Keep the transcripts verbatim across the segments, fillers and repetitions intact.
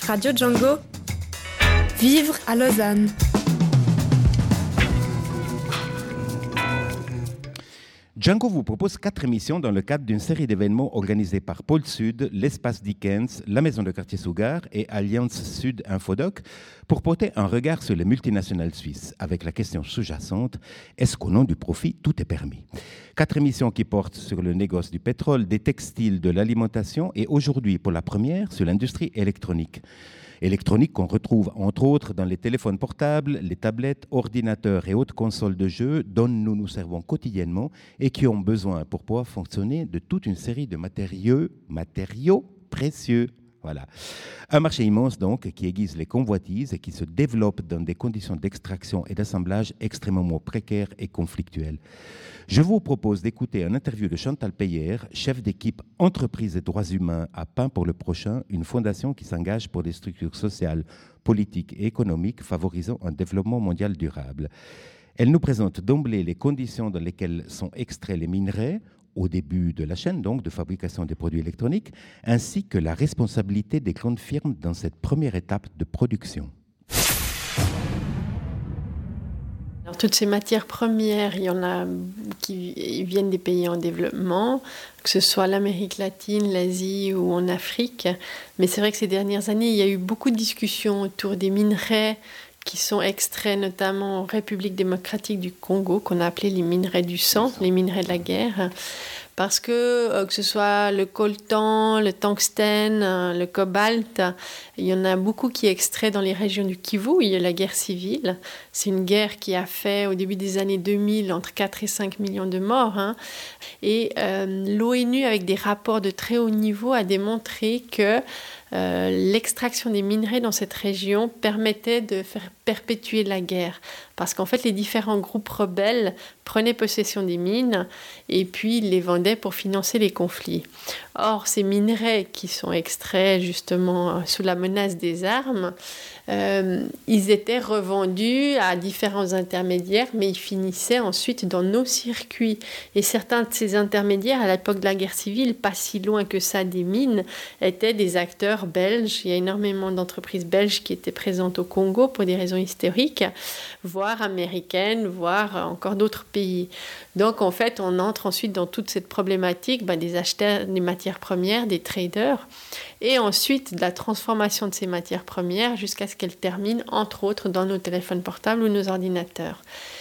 Radio Django. Vivre à Lausanne. Django vous propose quatre émissions dans le cadre d'une série d'événements organisés par Pôle Sud, l'Espace Dickens, la Maison de quartier Sougar et Alliance Sud Infodoc pour porter un regard sur les multinationales suisses avec la question sous-jacente « Est-ce qu'au nom du profit, tout est permis ?» Quatre émissions qui portent sur le négoce du pétrole, des textiles, de l'alimentation et aujourd'hui, pour la première, sur l'industrie électronique. Électronique qu'on retrouve entre autres dans les téléphones portables, les tablettes, ordinateurs et autres consoles de jeux dont nous nous servons quotidiennement et qui ont besoin pour pouvoir fonctionner de toute une série de matériaux, matériaux précieux. Voilà. Un marché immense donc qui aiguise les convoitises et qui se développe dans des conditions d'extraction et d'assemblage extrêmement précaires et conflictuelles. Je vous propose d'écouter un interview de Chantal Peyer, chef d'équipe entreprise et droits humains à Pain pour le prochain, une fondation qui s'engage pour des structures sociales, politiques et économiques favorisant un développement mondial durable. Elle nous présente d'emblée les conditions dans lesquelles sont extraits les minerais, au début de la chaîne donc de fabrication des produits électroniques, ainsi que la responsabilité des grandes firmes dans cette première étape de production. Alors, toutes ces matières premières, il y en a qui viennent des pays en développement, que ce soit l'Amérique latine, l'Asie ou en Afrique. Mais c'est vrai que ces dernières années, il y a eu beaucoup de discussions autour des minerais qui sont extraits notamment en République démocratique du Congo, qu'on a appelé les minerais du sang, les minerais de la guerre. Parce que, euh, que ce soit le coltan, le tungstène, euh, le cobalt, il y en a beaucoup qui est extrait dans les régions du Kivu où il y a la guerre civile. C'est une guerre qui a fait, au début des années deux mille, entre quatre et cinq millions de morts. Hein. Et euh, l'ONU, avec des rapports de très haut niveau, a démontré que euh, l'extraction des minerais dans cette région permettait de faire perpétuer la guerre. Parce qu'en fait, les différents groupes rebelles prenaient possession des mines et puis les vendaient pour financer les conflits. Or, ces minerais qui sont extraits justement sous la menace des armes, euh, ils étaient revendus à différents intermédiaires, mais ils finissaient ensuite dans nos circuits. Et certains de ces intermédiaires, à l'époque de la guerre civile, pas si loin que ça des mines, étaient des acteurs belges. Il y a énormément d'entreprises belges qui étaient présentes au Congo pour des raisons historiques, voire américaines, voire encore d'autres pays. Donc, en fait, on entre ensuite dans toute cette problématique ben, des acheteurs des matières premières, des traders, et ensuite de la transformation de ces matières premières jusqu'à ce qu'elles terminent, entre autres, dans nos téléphones portables ou nos ordinateurs.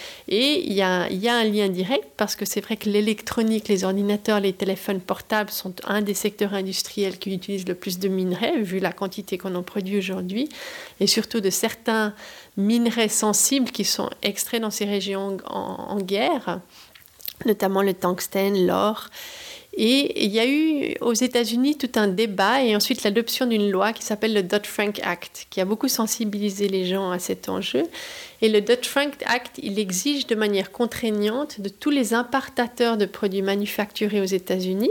Et il y a, il y a un lien direct parce que c'est vrai que l'électronique, les ordinateurs, les téléphones portables sont un des secteurs industriels qui utilisent le plus de minerais, vu la quantité qu'on en produit aujourd'hui, et surtout de certains minerais sensibles qui sont extraits dans ces régions en, en guerre, notamment le tungstène, l'or. Et il y a eu aux États-Unis tout un débat et ensuite l'adoption d'une loi qui s'appelle le Dodd-Frank Act, qui a beaucoup sensibilisé les gens à cet enjeu. Et le Dodd-Frank Act, il exige de manière contraignante de tous les importateurs de produits manufacturés aux États-Unis,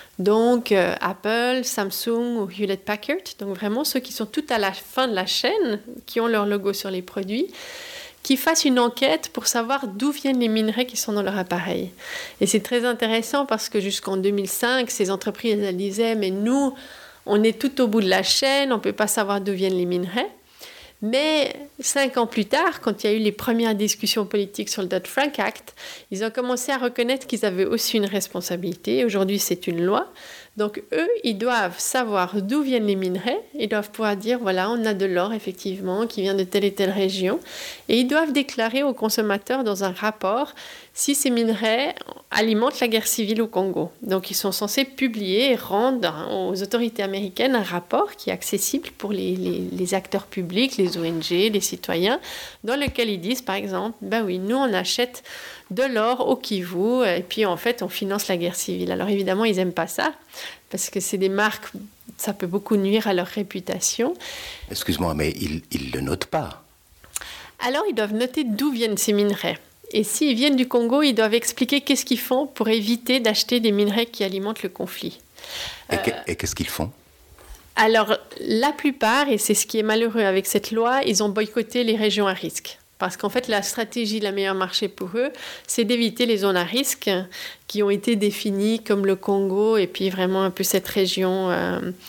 donc euh, Apple, Samsung ou Hewlett-Packard, donc vraiment ceux qui sont tout à la fin de la chaîne, qui ont leur logo sur les produits, qui fassent une enquête pour savoir d'où viennent les minerais qui sont dans leur appareil. Et c'est très intéressant parce que jusqu'en deux mille cinq, ces entreprises elles disaient « mais nous, on est tout au bout de la chaîne, on ne peut pas savoir d'où viennent les minerais ». Mais cinq ans plus tard, quand il y a eu les premières discussions politiques sur le Dodd-Frank Act, ils ont commencé à reconnaître qu'ils avaient aussi une responsabilité. Aujourd'hui, c'est une loi. Donc, eux, ils doivent savoir d'où viennent les minerais. Ils doivent pouvoir dire, voilà, on a de l'or, effectivement, qui vient de telle et telle région. Et ils doivent déclarer aux consommateurs dans un rapport si ces minerais alimentent la guerre civile au Congo. Donc, ils sont censés publier et rendre aux autorités américaines un rapport qui est accessible pour les, les, les acteurs publics, les O N G, les citoyens, dans lequel ils disent, par exemple, ben oui, nous, on achète de l'or au Kivu, et puis en fait, on finance la guerre civile. Alors évidemment, ils n'aiment pas ça, parce que c'est des marques, ça peut beaucoup nuire à leur réputation. Excuse-moi, mais ils ne le notent pas. Alors, ils doivent noter d'où viennent ces minerais. Et s'ils viennent du Congo, ils doivent expliquer qu'est-ce qu'ils font pour éviter d'acheter des minerais qui alimentent le conflit. Et, euh, que, et qu'est-ce qu'ils font ? Alors, la plupart, et c'est ce qui est malheureux avec cette loi, ils ont boycotté les régions à risque. Parce qu'en fait, la stratégie, la meilleure marché pour eux, c'est d'éviter les zones à risque qui ont été définies comme le Congo et puis vraiment un peu cette région euh,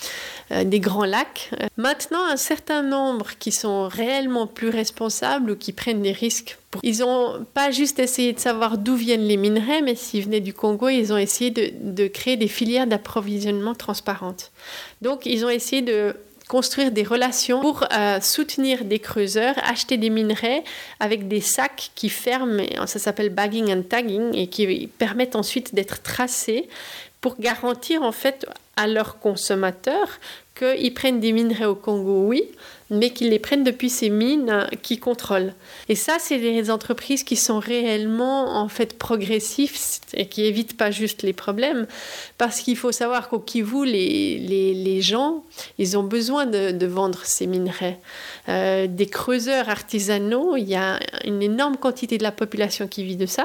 euh, des grands lacs. Maintenant, un certain nombre qui sont réellement plus responsables ou qui prennent des risques. Pour... Ils n'ont pas juste essayé de savoir d'où viennent les minerais, mais s'ils venaient du Congo, ils ont essayé de, de créer des filières d'approvisionnement transparentes. Donc, ils ont essayé de construire des relations pour euh, soutenir des creuseurs, acheter des minerais avec des sacs qui ferment, ça s'appelle bagging and tagging, et qui permettent ensuite d'être tracés pour garantir en fait à leurs consommateurs qu'ils prennent des minerais au Congo, oui, mais qu'ils les prennent depuis ces mines qu'ils contrôlent. Et ça, c'est des entreprises qui sont réellement en fait progressives et qui évitent pas juste les problèmes, parce qu'il faut savoir qu'au Kivu, les, les, les gens, ils ont besoin de, de vendre ces minerais. Euh, des creuseurs artisanaux, il y a une énorme quantité de la population qui vit de ça.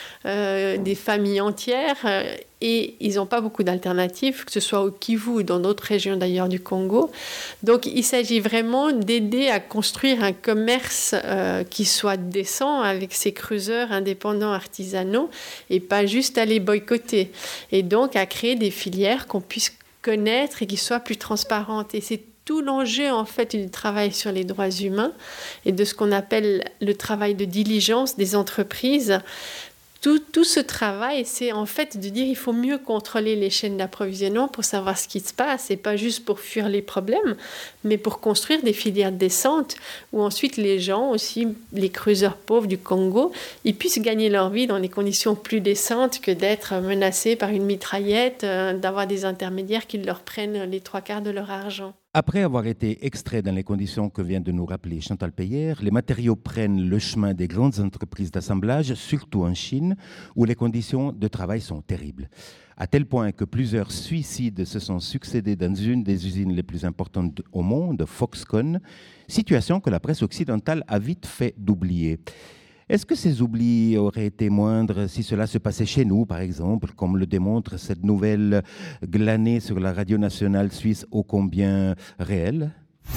Euh, des familles entières euh, et ils n'ont pas beaucoup d'alternatives, que ce soit au Kivu ou dans d'autres régions d'ailleurs du Congo. Donc il s'agit vraiment d'aider à construire un commerce euh, qui soit décent avec ces creuseurs indépendants artisanaux et pas juste à les boycotter. Et donc à créer des filières qu'on puisse connaître et qui soient plus transparentes. Et c'est tout l'enjeu en fait du travail sur les droits humains et de ce qu'on appelle le travail de diligence des entreprises. Tout, tout ce travail, c'est en fait de dire qu'il faut mieux contrôler les chaînes d'approvisionnement pour savoir ce qui se passe, et pas juste pour fuir les problèmes, mais pour construire des filières décentes où ensuite les gens, aussi les creuseurs pauvres du Congo, ils puissent gagner leur vie dans des conditions plus décentes que d'être menacés par une mitraillette, euh, d'avoir des intermédiaires qui leur prennent les trois quarts de leur argent. Après avoir été extraits dans les conditions que vient de nous rappeler Chantal Peyer, les matériaux prennent le chemin des grandes entreprises d'assemblage, surtout en Chine, où les conditions de travail sont terribles. À tel point que plusieurs suicides se sont succédés dans une des usines les plus importantes au monde, Foxconn, situation que la presse occidentale a vite fait d'oublier. Est-ce que ces oublis auraient été moindres si cela se passait chez nous, par exemple, comme le démontre cette nouvelle glanée sur la radio nationale suisse ô combien réelle ?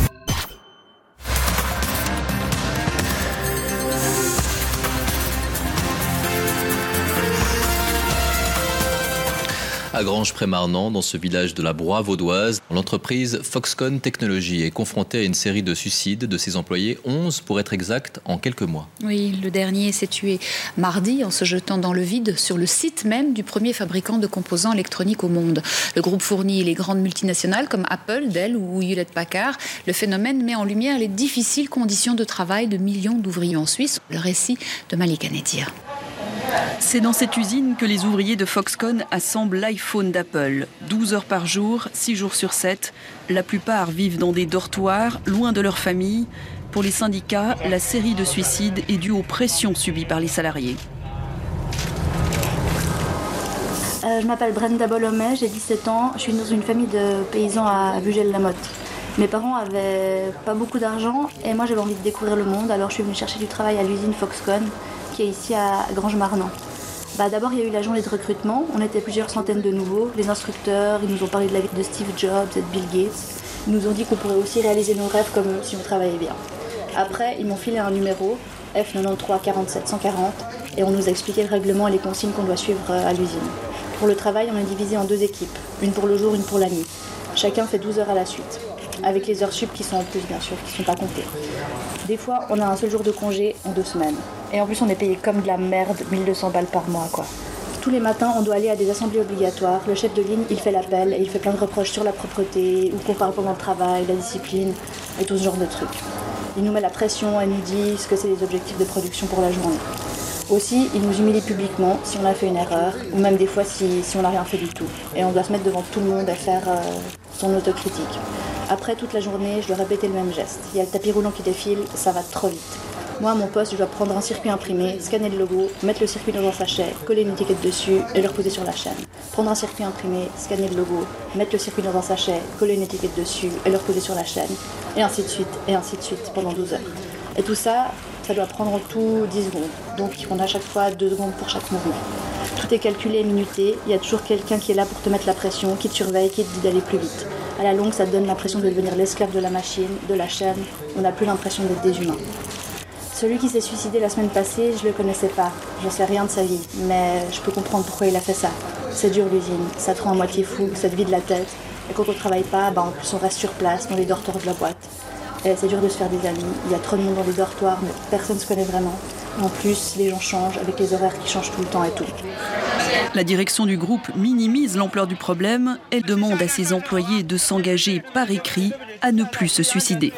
À Granges-près-Marnant, dans ce village de la Broye vaudoise, l'entreprise Foxconn Technologies est confrontée à une série de suicides de ses employés, onze pour être exact, en quelques mois. Oui, le dernier s'est tué mardi en se jetant dans le vide sur le site même du premier fabricant de composants électroniques au monde. Le groupe fournit les grandes multinationales comme Apple, Dell ou Hewlett-Packard. Le phénomène met en lumière les difficiles conditions de travail de millions d'ouvriers en Suisse. Le récit de Malika Nedir. C'est dans cette usine que les ouvriers de Foxconn assemblent l'iPhone d'Apple. douze heures par jour, six jours sur sept. La plupart vivent dans des dortoirs, loin de leur famille. Pour les syndicats, la série de suicides est due aux pressions subies par les salariés. Euh, je m'appelle Brenda Bolomé, j'ai dix-sept ans. Je suis dans une famille de paysans à Bugel-la-Motte. Mes parents avaient pas beaucoup d'argent et moi j'avais envie de découvrir le monde. Alors je suis venue chercher du travail à l'usine Foxconn, qui est ici à Granges-Marnant. Bah, d'abord, il y a eu la journée de recrutement. On était plusieurs centaines de nouveaux. Les instructeurs, ils nous ont parlé de la vie de Steve Jobs et de Bill Gates. Ils nous ont dit qu'on pourrait aussi réaliser nos rêves comme eux si on travaillait bien. Après, ils m'ont filé un numéro, F quatre-vingt-treize quarante-sept cent quarante, et on nous a expliqué le règlement et les consignes qu'on doit suivre à l'usine. Pour le travail, on est divisé en deux équipes, une pour le jour, une pour la nuit. Chacun fait douze heures à la suite, avec les heures sup qui sont en plus, bien sûr, qui ne sont pas comptées. Des fois, on a un seul jour de congé en deux semaines. Et en plus, on est payé comme de la merde, mille deux cents balles par mois, quoi. Tous les matins, on doit aller à des assemblées obligatoires. Le chef de ligne, il fait l'appel et il fait plein de reproches sur la propreté, ou qu'on parle pendant le travail, la discipline, et tout ce genre de trucs. Il nous met la pression et nous dit ce que c'est les objectifs de production pour la journée. Aussi, il nous humilie publiquement si on a fait une erreur, ou même des fois si, si on n'a rien fait du tout. Et on doit se mettre devant tout le monde et faire euh, son autocritique. Après, toute la journée, je dois répéter le même geste. Il y a le tapis roulant qui défile, ça va trop vite. Moi, à mon poste, je dois prendre un circuit imprimé, scanner le logo, mettre le circuit dans un sachet, coller une étiquette dessus et le reposer sur la chaîne. Prendre un circuit imprimé, scanner le logo, mettre le circuit dans un sachet, coller une étiquette dessus et le reposer sur la chaîne. Et ainsi de suite, et ainsi de suite, pendant douze heures. Et tout ça, ça doit prendre en tout dix secondes. Donc, on a à chaque fois deux secondes pour chaque mouvement. Tout est calculé et minuté. Il y a toujours quelqu'un qui est là pour te mettre la pression, qui te surveille, qui te dit d'aller plus vite. À la longue, ça te donne l'impression de devenir l'esclave de la machine, de la chaîne. On n'a plus l'impression d'être des humains. Celui qui s'est suicidé la semaine passée, je le connaissais pas. J'en sais rien de sa vie, mais je peux comprendre pourquoi il a fait ça. C'est dur l'usine, ça te rend à moitié fou, ça te vide la tête. Et quand on ne travaille pas, bah, en plus on reste sur place, dans les dortoirs de la boîte. Et c'est dur de se faire des amis. Il y a trop de monde dans les dortoirs, mais personne ne se connaît vraiment. En plus, les gens changent, avec les horaires qui changent tout le temps et tout. La direction du groupe minimise l'ampleur du problème. Elle demande à ses employés de s'engager par écrit à ne plus se suicider.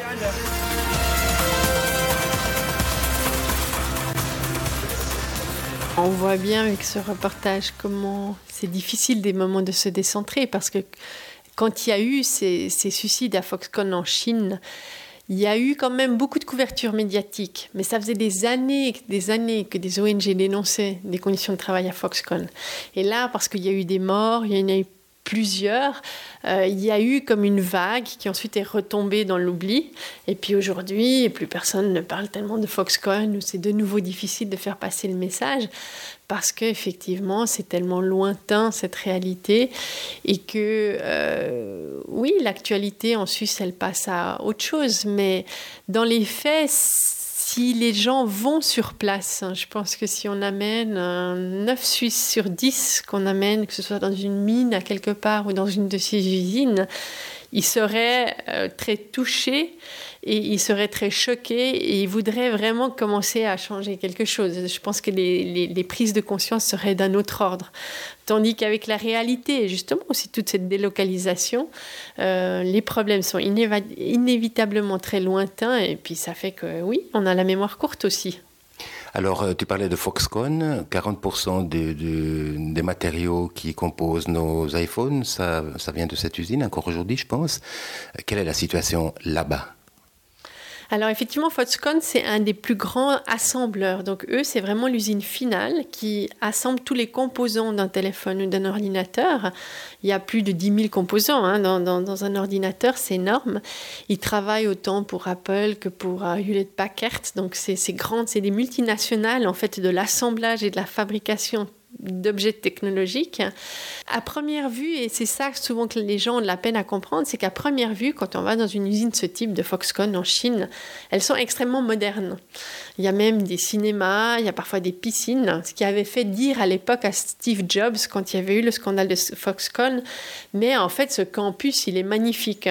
On voit bien avec ce reportage comment c'est difficile des moments de se décentrer, parce que quand il y a eu ces, ces suicides à Foxconn en Chine, il y a eu quand même beaucoup de couverture médiatique, mais ça faisait des années, des années que des O N G dénonçaient les conditions de travail à Foxconn. Et là, parce qu'il y a eu des morts, il y en a eu plusieurs, euh, il y a eu comme une vague qui ensuite est retombée dans l'oubli. Et puis aujourd'hui, plus personne ne parle tellement de Foxconn, où c'est de nouveau difficile de faire passer le message, parce qu'effectivement, c'est tellement lointain, cette réalité, et que, euh, oui, l'actualité en Suisse, elle passe à autre chose, mais dans les faits, si les gens vont sur place, je pense que si on amène neuf Suisses sur dix qu'on amène, que ce soit dans une mine à quelque part ou dans une de ces usines, ils seraient euh, très touchés et ils seraient très choqués et ils voudraient vraiment commencer à changer quelque chose. Je pense que les, les, les prises de conscience seraient d'un autre ordre. Tandis qu'avec la réalité, justement, aussi toute cette délocalisation, euh, les problèmes sont inéva- inévitablement très lointains et puis ça fait que, oui, on a la mémoire courte aussi. Alors, tu parlais de Foxconn, quarante pour cent de, de, des matériaux qui composent nos iPhones, ça, ça vient de cette usine, encore aujourd'hui, je pense. Quelle est la situation là-bas ? Alors effectivement, Foxconn, c'est un des plus grands assembleurs. Donc eux, c'est vraiment l'usine finale qui assemble tous les composants d'un téléphone ou d'un ordinateur. Il y a plus de dix mille composants hein, dans, dans, dans un ordinateur, c'est énorme. Ils travaillent autant pour Apple que pour uh, Hewlett Packard. Donc c'est, c'est grand, c'est des multinationales en fait de l'assemblage et de la fabrication d'objets technologiques. À première vue, et c'est ça souvent que les gens ont de la peine à comprendre, c'est qu'à première vue, quand on va dans une usine de ce type de Foxconn en Chine, elles sont extrêmement modernes. Il y a même des cinémas, il y a parfois des piscines, ce qui avait fait dire à l'époque à Steve Jobs, quand il y avait eu le scandale de Foxconn, mais en fait, ce campus, il est magnifique.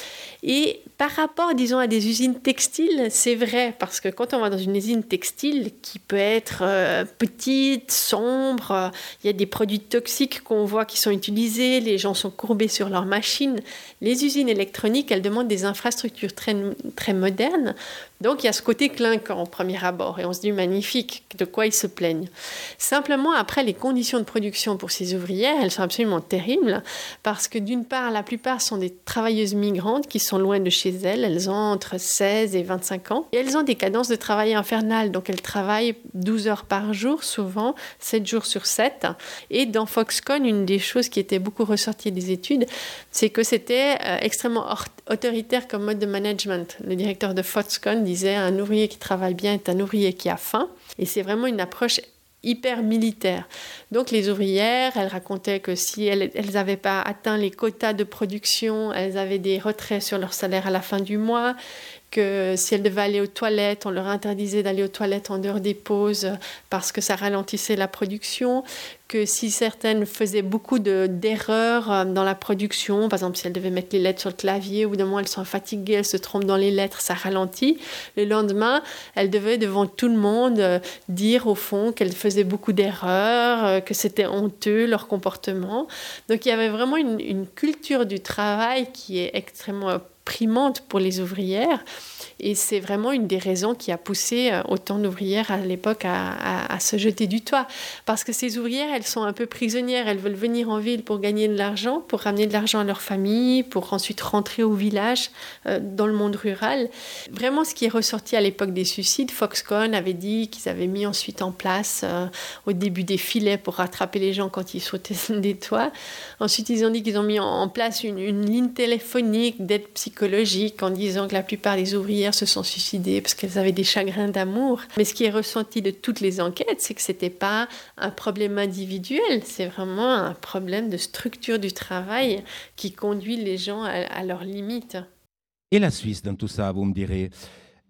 Et par rapport, disons, à des usines textiles, c'est vrai, parce que quand on va dans une usine textile qui peut être euh, petite, sombre, euh, il y a des produits toxiques qu'on voit qui sont utilisés, les gens sont courbés sur leurs machines. Les usines électroniques, elles demandent des infrastructures très, très modernes. Donc, il y a ce côté clinquant au premier abord. Et on se dit, magnifique, de quoi ils se plaignent. Simplement, après, les conditions de production pour ces ouvrières, elles sont absolument terribles, parce que d'une part, la plupart sont des travailleuses migrantes qui sont loin de chez elles. Elles ont entre seize et vingt-cinq ans. Et elles ont des cadences de travail infernales. Donc, elles travaillent douze heures par jour, souvent, sept jours sur sept. Et dans Foxconn, une des choses qui était beaucoup ressortie des études, c'est que c'était euh, extrêmement autoritaire comme mode de management. Le directeur de Foxconn disait un ouvrier qui travaille bien est un ouvrier qui a faim. Et c'est vraiment une approche hyper militaire. Donc les ouvrières, elles racontaient que si elles n'avaient pas atteint les quotas de production, elles avaient des retraits sur leur salaire à la fin du mois, que si elles devaient aller aux toilettes, on leur interdisait d'aller aux toilettes en dehors des pauses parce que ça ralentissait la production, que si certaines faisaient beaucoup de, d'erreurs dans la production, par exemple si elles devaient mettre les lettres sur le clavier, au bout d'un moment elles sont fatiguées, elles se trompent dans les lettres, ça ralentit. Le lendemain, elles devaient devant tout le monde dire au fond qu'elles faisaient beaucoup d'erreurs, que c'était honteux leur comportement. Donc il y avait vraiment une, une culture du travail qui est extrêmement primante pour les ouvrières et c'est vraiment une des raisons qui a poussé autant d'ouvrières à l'époque à, à, à se jeter du toit parce que ces ouvrières elles sont un peu prisonnières, elles veulent venir en ville pour gagner de l'argent, pour ramener de l'argent à leur famille, pour ensuite rentrer au village euh, dans le monde rural. Vraiment ce qui est ressorti à l'époque des suicides, Foxconn avait dit qu'ils avaient mis ensuite en place euh, au début des filets pour rattraper les gens quand ils sautaient des toits. Ensuite ils ont dit qu'ils ont mis en, en place une, une ligne téléphonique d'aide psychologique en disant que la plupart des ouvrières se sont suicidées parce qu'elles avaient des chagrins d'amour. Mais ce qui est ressenti de toutes les enquêtes, c'est que ce n'était pas un problème individuel, c'est vraiment un problème de structure du travail qui conduit les gens à, à leurs limites. Et la Suisse dans tout ça, vous me direz.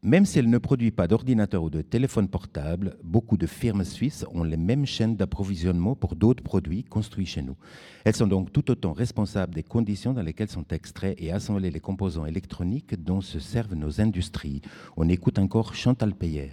Même si elle ne produit pas d'ordinateur ou de téléphone portable, beaucoup de firmes suisses ont les mêmes chaînes d'approvisionnement pour d'autres produits construits chez nous. Elles sont donc tout autant responsables des conditions dans lesquelles sont extraits et assemblés les composants électroniques dont se servent nos industries. On écoute encore Chantal Peyer.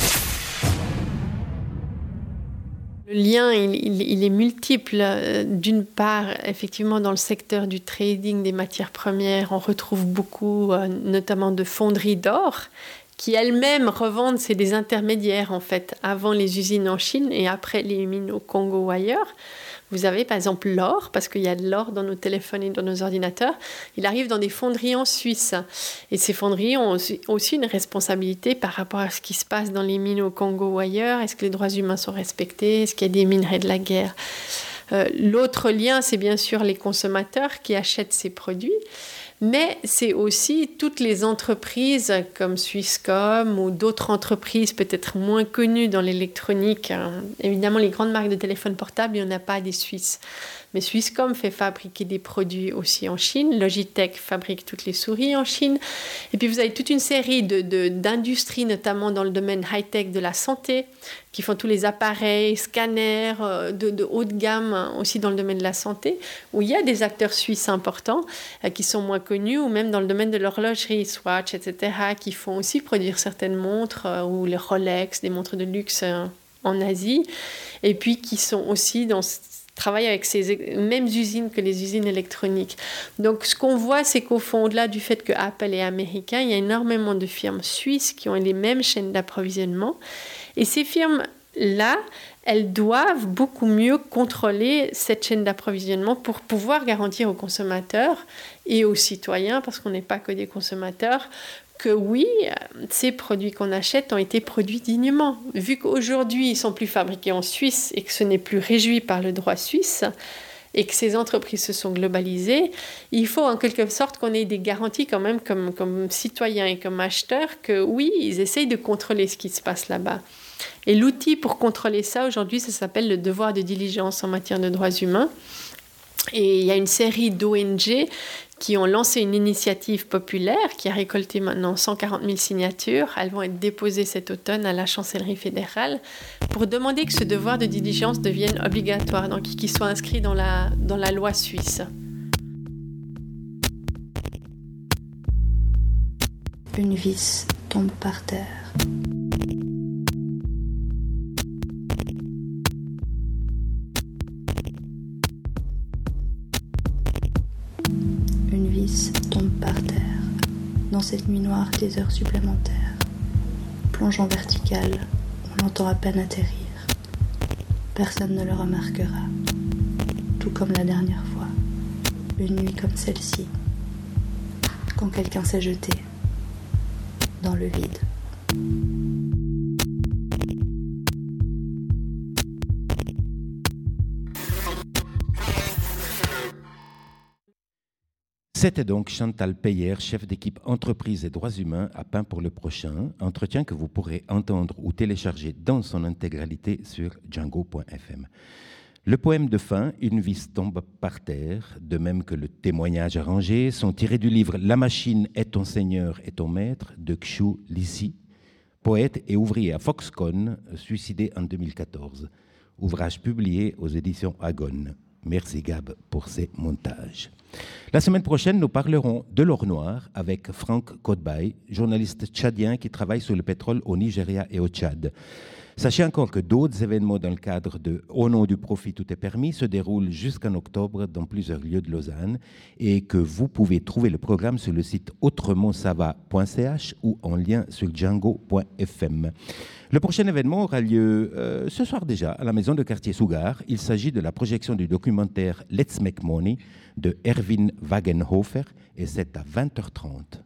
Le lien, il, il, il est multiple. D'une part, effectivement, dans le secteur du trading des matières premières, on retrouve beaucoup, euh, notamment de fonderies d'or, qui elles-mêmes revendent, c'est des intermédiaires, en fait, avant les usines en Chine et après les mines au Congo ou ailleurs. Vous avez par exemple l'or, parce qu'il y a de l'or dans nos téléphones et dans nos ordinateurs. Il arrive dans des fonderies en Suisse. Et ces fonderies ont aussi une responsabilité par rapport à ce qui se passe dans les mines au Congo ou ailleurs. Est-ce que les droits humains sont respectés? Est-ce qu'il y a des minerais de la guerre? euh, L'autre lien, c'est bien sûr les consommateurs qui achètent ces produits. Mais c'est aussi toutes les entreprises comme Swisscom ou d'autres entreprises peut-être moins connues dans l'électronique. Évidemment, les grandes marques de téléphones portables, il n'y en a pas des Suisses. Mais Swisscom fait fabriquer des produits aussi en Chine. Logitech fabrique toutes les souris en Chine. Et puis vous avez toute une série de, de, d'industries, notamment dans le domaine high-tech de la santé, qui font tous les appareils, scanners de, de haut de gamme, aussi dans le domaine de la santé, où il y a des acteurs suisses importants euh, qui sont moins connus, ou même dans le domaine de l'horlogerie, Swatch, et cetera, qui font aussi produire certaines montres, euh, ou les Rolex, des montres de luxe euh, en Asie, et puis qui sont aussi dans travaillent avec ces mêmes usines que les usines électroniques. Donc, ce qu'on voit, c'est qu'au fond, au-delà du fait que Apple est américain, il y a énormément de firmes suisses qui ont les mêmes chaînes d'approvisionnement. Et ces firmes-là, elles doivent beaucoup mieux contrôler cette chaîne d'approvisionnement pour pouvoir garantir aux consommateurs et aux citoyens, parce qu'on n'est pas que des consommateurs, que oui, ces produits qu'on achète ont été produits dignement. Vu qu'aujourd'hui, ils ne sont plus fabriqués en Suisse et que ce n'est plus régi par le droit suisse et que ces entreprises se sont globalisées, il faut en quelque sorte qu'on ait des garanties quand même comme, comme citoyens et comme acheteurs que oui, ils essayent de contrôler ce qui se passe là-bas. Et l'outil pour contrôler ça aujourd'hui, ça s'appelle le devoir de diligence en matière de droits humains. Et il y a une série d'O N G qui ont lancé une initiative populaire qui a récolté maintenant cent quarante mille signatures. Elles vont être déposées cet automne à la chancellerie fédérale pour demander que ce devoir de diligence devienne obligatoire, donc qu'il soit inscrit dans la, dans la loi suisse. Une vis tombe par terre. Une vis tombe par terre, dans cette nuit noire des heures supplémentaires. Plongeant vertical, on l'entend à peine atterrir. Personne ne le remarquera, tout comme la dernière fois. Une nuit comme celle-ci, quand quelqu'un s'est jeté dans le vide. C'était donc Chantal Peyer, chef d'équipe entreprise et droits humains à Pain pour le prochain, entretien que vous pourrez entendre ou télécharger dans son intégralité sur django point f m. Le poème de fin, Une vis tombe par terre, de même que le témoignage arrangé, sont tirés du livre La machine est ton seigneur et ton maître de Xiu Lisi, poète et ouvrier à Foxconn, suicidé en deux mille quatorze. Ouvrage publié aux éditions Agon. Merci Gab pour ces montages. La semaine prochaine, nous parlerons de l'or noir avec Franck Kodbay, journaliste tchadien qui travaille sur le pétrole au Nigeria et au Tchad. Sachez encore que d'autres événements dans le cadre de Au nom du profit, tout est permis se déroulent jusqu'en octobre dans plusieurs lieux de Lausanne et que vous pouvez trouver le programme sur le site autrementsava point c h ou en lien sur django point f m. Le prochain événement aura lieu euh, ce soir déjà à la maison de quartier Sougar. Il s'agit de la projection du documentaire Let's Make Money de Erwin Wagenhofer et c'est à vingt heures trente.